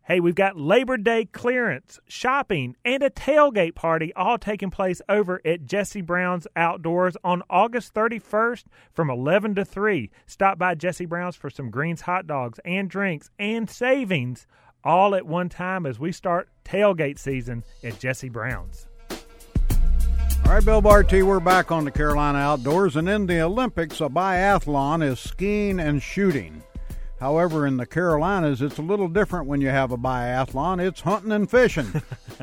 Hey, we've got Labor Day clearance, shopping, and a tailgate party all taking place over at Jesse Brown's Outdoors on August 31st from 11 to 3. Stop by Jesse Brown's for some greens, hot dogs, and drinks, and savings all at one time as we start tailgate season at Jesse Brown's. All right, Bill Barty, we're back on the Carolina Outdoors, and in the Olympics, a biathlon is skiing and shooting. However, in the Carolinas, it's a little different when you have a biathlon. It's hunting and fishing,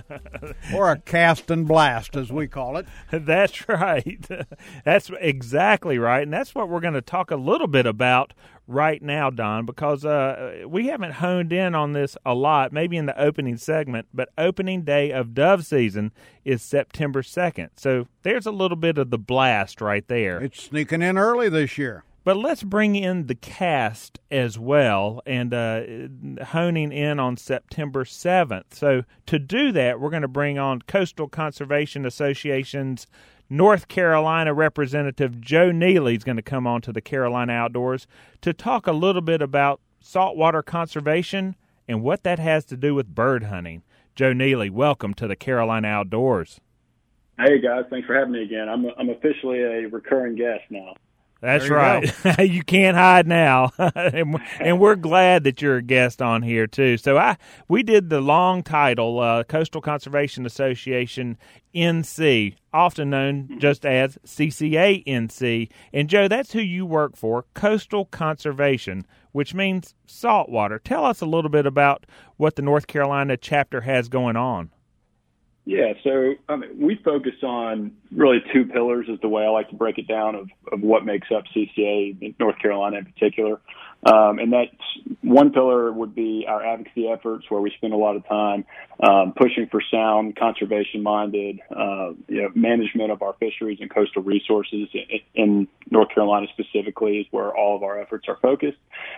or a cast and blast, as we call it. That's right. That's exactly right, and that's what we're going to talk a little bit about right now, Don, because we haven't honed in on this a lot, maybe in the opening segment, but opening day of dove season is September 2nd. So there's a little bit of the blast right there. It's sneaking in early this year. But let's bring in the cast as well and honing in on September 7th. So to do that, we're going to bring on Coastal Conservation Association's North Carolina representative Joe Neely is going to come on to the Carolina Outdoors to talk a little bit about saltwater conservation and what that has to do with bird hunting. Joe Neely, welcome to the Carolina Outdoors. Hey, guys. Thanks for having me again. I'm officially a recurring guest now. That's right. You can't hide now, and we're glad that you're a guest on here too. So we did the long title, Coastal Conservation Association NC, often known just as CCA NC. And Joe, that's who you work for, Coastal Conservation, which means saltwater. Tell us a little bit about what the North Carolina chapter has going on. Yeah, so we focus on really two pillars is the way I like to break it down of what makes up CCA in North Carolina in particular. And that's one pillar would be our advocacy efforts where we spend a lot of time pushing for sound, conservation-minded management of our fisheries and coastal resources in North Carolina specifically is where all of our efforts are focused.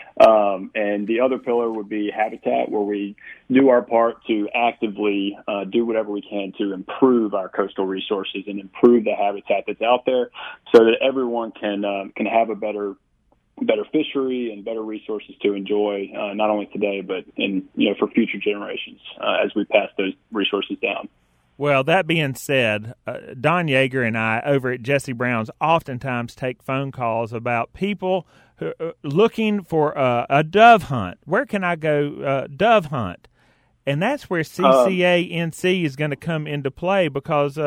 And the other pillar would be habitat, where we do our part to actively do whatever we can to improve our coastal resources and improve the habitat that's out there so that everyone can have a better fishery and better resources to enjoy, not only today, but for future generations as we pass those resources down. Well, that being said, Don Yeager and I over at Jesse Brown's oftentimes take phone calls about people who are looking for a dove hunt. Where can I go dove hunt? And that's where CCA NC is going to come into play because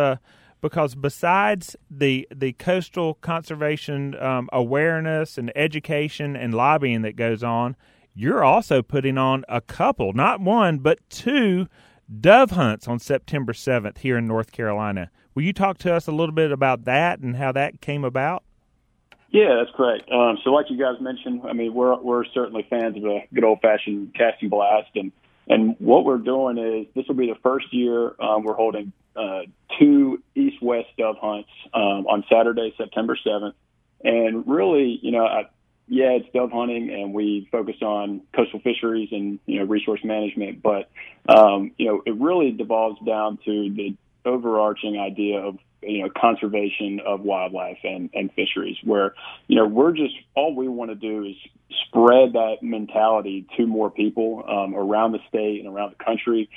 besides the coastal conservation awareness and education and lobbying that goes on, you're also putting on a couple, not one, but two dove hunts on September 7th here in North Carolina. Will you talk to us a little bit about that and how that came about? Yeah, that's correct. So like you guys mentioned, we're certainly fans of a good old-fashioned casting blast. And what we're doing is this will be the first year we're holding two east-west dove hunts on Saturday, September 7th. And really, it's dove hunting, and we focus on coastal fisheries and, resource management. But, it really devolves down to the overarching idea of, conservation of wildlife and fisheries where, all we want to do is spread that mentality to more people around the state and around the country,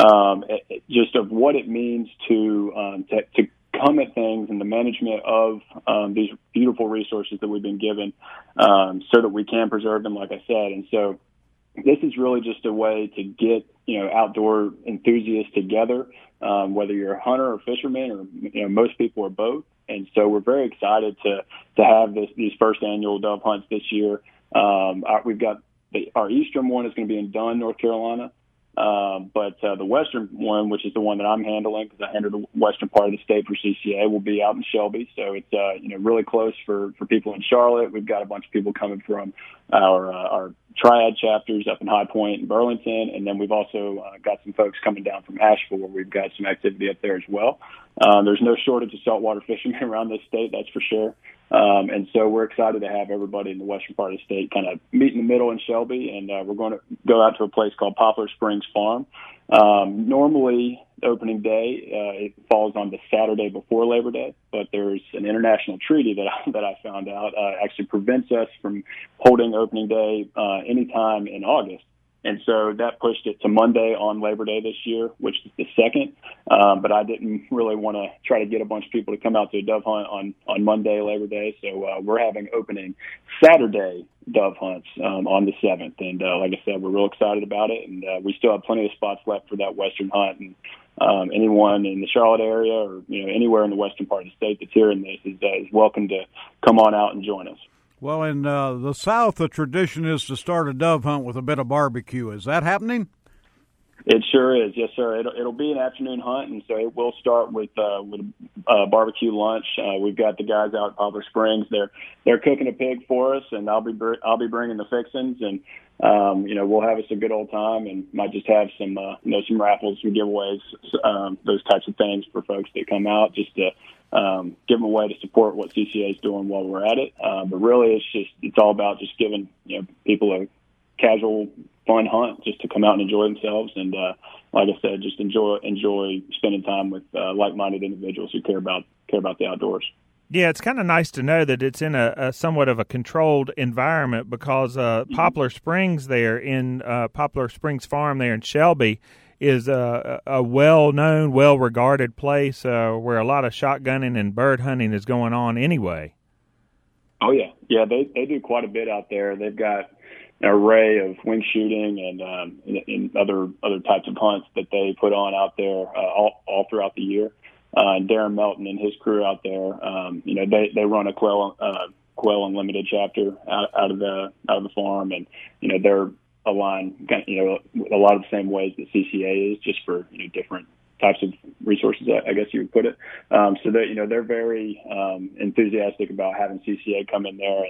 just of what it means to come at things and the management of these beautiful resources that we've been given so that we can preserve them, like I said. And so this is really just a way to get, outdoor enthusiasts together, whether you're a hunter or fisherman or, most people are both. And so we're very excited to have these first annual dove hunts this year. We've got our eastern one is going to be in Dunn, North Carolina. But the western one, which is the one that I'm handling because I handle the western part of the state for CCA, will be out in Shelby. So it's really close for people in Charlotte. We've got a bunch of people coming from our Triad chapters up in High Point and Burlington, and then we've also got some folks coming down from Asheville where we've got some activity up there as well. There's no shortage of saltwater fishermen around this state, that's for sure. And so we're excited to have everybody in the western part of the state kind of meet in the middle in Shelby, and we're going to go out to a place called Poplar Springs Farm. Normally, opening day it falls on the Saturday before Labor Day, but there's an international treaty that I found out actually prevents us from holding opening day anytime in August. And so that pushed it to Monday on Labor Day this year, which is the 2nd. But I didn't really want to try to get a bunch of people to come out to a dove hunt on Monday, Labor Day. So we're having opening Saturday dove hunts on the 7th. And like I said, we're real excited about it. And we still have plenty of spots left for that Western hunt. And anyone in the Charlotte area or anywhere in the western part of the state that's hearing this is welcome to come on out and join us. Well, in the South, the tradition is to start a dove hunt with a bit of barbecue. Is that happening? It sure is, yes, sir. It'll be an afternoon hunt, and so it will start with a barbecue lunch. We've got the guys out at Poplar Springs. They're cooking a pig for us, and I'll be bringing the fixins, and we'll have us a good old time, and might just have some some raffles, some giveaways, those types of things for folks that come out, just to give them a way to support what CCA is doing while we're at it. But really, it's all about just giving people a casual, fun hunt just to come out and enjoy themselves. And like I said, just enjoy spending time with like-minded individuals who care about the outdoors. Yeah, it's kind of nice to know that it's in a somewhat of a controlled environment, because Poplar Springs there in Poplar Springs Farm there in Shelby is a well-known, well-regarded place where a lot of shotgunning and bird hunting is going on anyway. Oh, yeah. Yeah, they do quite a bit out there. They've got an array of wing shooting and other types of hunts that they put on out there all throughout the year. Darren Melton and his crew out there, they run a Quail Unlimited chapter out of the farm, and they're aligned, with a lot of the same ways that CCA is, just for different types of resources, I guess you would put it. So that they're very enthusiastic about having CCA come in there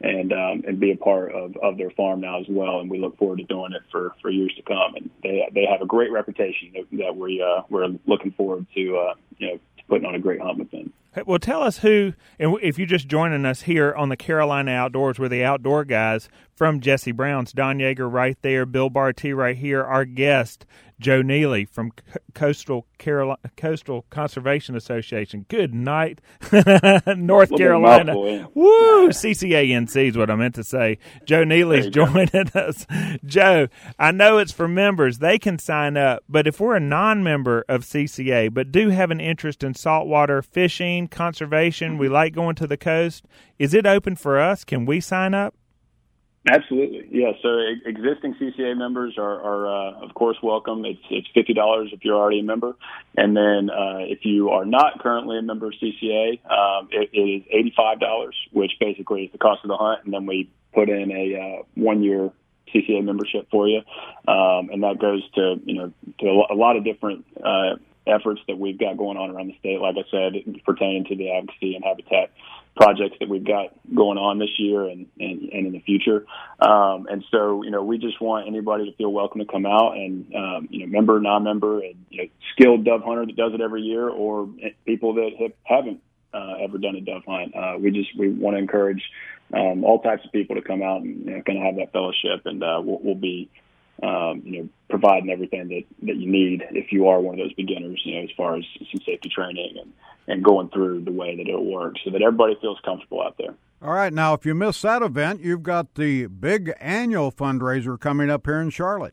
and be a part of their farm now as well, and we look forward to doing it for years to come. And they have a great reputation that we're looking forward to putting on a great hunt with them. Well, tell us who, and if you're just joining us here on the Carolina Outdoors, we're the outdoor guys from Jesse Brown's. Don Yeager right there, Bill Barty right here, our guest, Joe Neely from Coastal Conservation Association. Good night, North Carolina. Woo! CCANC is what I meant to say. Joe Neely's joining us. Joe, I know it's for members. They can sign up, but if we're a non-member of CCA but do have an interest in saltwater fishing, conservation, we like going to the coast, is it open for us? Can we sign up? Absolutely, yeah. So existing CCA members are of course welcome. It's $50 if you're already a member, and then if you are not currently a member of CCA, it is $85, which basically is the cost of the hunt, and then we put in a 1-year CCA membership for you, and that goes to a lot of different efforts that we've got going on around the state. Like I said, pertaining to the advocacy and habitat projects that we've got going on this year and in the future. And so, we just want anybody to feel welcome to come out and, member, non-member, and, skilled dove hunter that does it every year, or people that haven't ever done a dove hunt. We want to encourage all types of people to come out and kind of have that fellowship, and we'll be providing everything that you need if you are one of those beginners, as far as some safety training and going through the way that it'll work, so that everybody feels comfortable out there. All right. Now, if you miss that event, you've got the big annual fundraiser coming up here in Charlotte.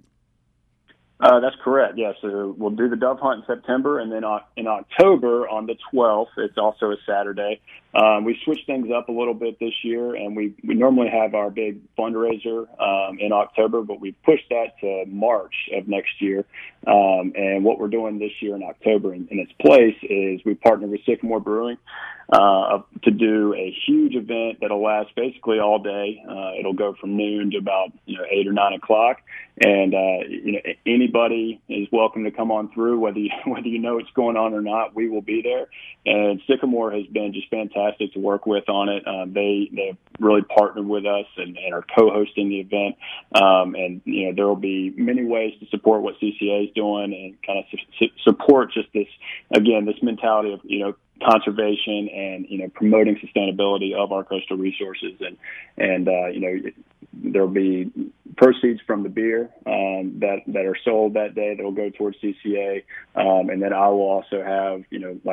That's correct. Yeah. So we'll do the dove hunt in September, and then in October on the 12th, it's also a Saturday. We switched things up a little bit this year, and we normally have our big fundraiser in October, but we pushed that to March of next year. And what we're doing this year in October in its place is we partnered with Sycamore Brewing to do a huge event that'll last basically all day. It'll go from noon to about 8 or 9 o'clock, and anybody is welcome to come on through, whether you know what's going on or not. We will be there, and Sycamore has been just fantastic to work with on it. They've really partnered with us and are co-hosting the event, and there will be many ways to support what CCA is doing and kind of support just this mentality of conservation and promoting sustainability of our coastal resources, and there'll be proceeds from the beer that are sold that day that will go towards CCA, and then I will also have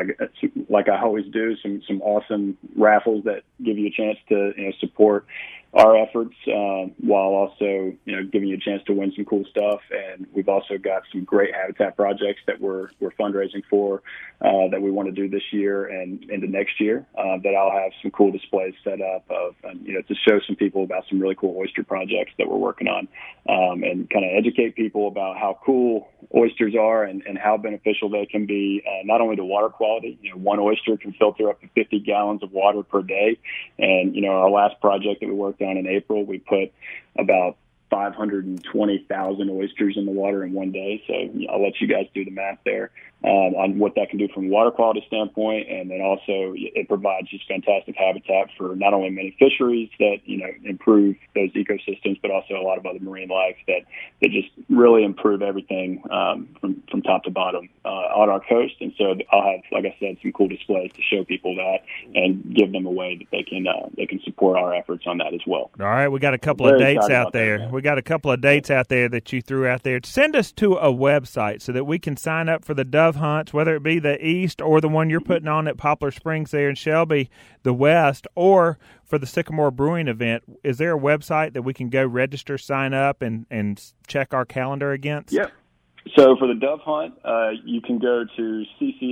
like I always do, some awesome raffles that give you a chance to support our efforts while also, giving you a chance to win some cool stuff. And we've also got some great habitat projects that we're fundraising for that we want to do this year and into next year that I'll have some cool displays set up of, to show some people about some really cool oyster projects that we're working on and kind of educate people about how cool oysters are and how beneficial they can be, not only to water quality. One oyster can filter up to 50 gallons of water per day. And, our last project that we worked on in April, we put about 520,000 oysters in the water in one day. So I'll let you guys do the math there on what that can do from a water quality standpoint. And then also it provides just fantastic habitat for not only many fisheries that, improve those ecosystems, but also a lot of other marine life that just really improve everything from top to bottom on our coast. And so I'll have, like I said, some cool displays to show people that and give them a way that they can support our efforts on that as well. All right. We got a couple of dates out there. We got a couple of dates out there that you threw out there. Send us to a website so that we can sign up for the dove hunts, whether it be the east or the one you're putting on at Poplar Springs there in Shelby, the west, or for the Sycamore Brewing event. Is there a website that we can go register, sign up, and check our calendar against? Yep. So for the dove hunt, you can go to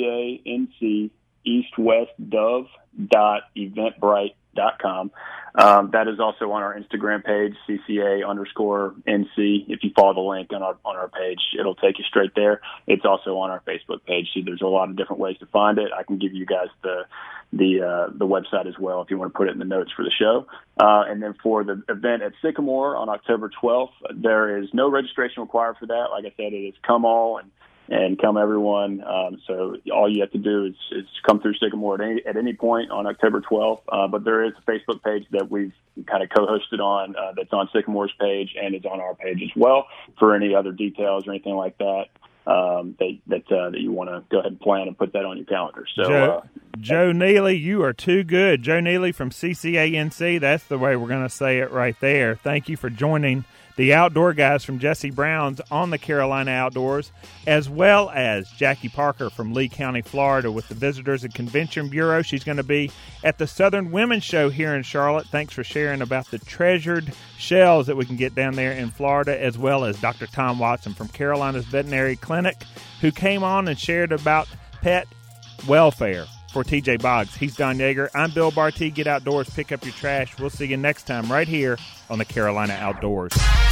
CCANC.eastwestdove.eventbrite.com. That is also on our Instagram page, CCA_NC. If you follow the link on our page, it'll take you straight there. It's also on our Facebook page. So there's a lot of different ways to find it. I can give you guys the website as well if you want to put it in the notes for the show. And then for the event at Sycamore on October 12th, there is no registration required for that. Like I said, it is come all and come everyone. So all you have to do is come through Sycamore at any point on October 12th. But there is a Facebook page that we've kind of co-hosted on that's on Sycamore's page and is on our page as well for any other details or anything like that. That you want to go ahead and plan and put that on your calendar. So, Joe Neely, you are too good. Joe Neely from CCANC. That's the way we're going to say it right there. Thank you for joining the outdoor guys from Jesse Brown's on the Carolina Outdoors, as well as Jackie Parker from Lee County, Florida, with the Visitors and Convention Bureau. She's going to be at the Southern Women's Show here in Charlotte. Thanks for sharing about the treasured shells that we can get down there in Florida, as well as Dr. Tom Watson from Carolina's Veterinary Clinic, who came on and shared about pet welfare for TJ Boggs. He's Don Yeager. I'm Bill Barty. Get outdoors, pick up your trash. We'll see you next time right here on the Carolina Outdoors.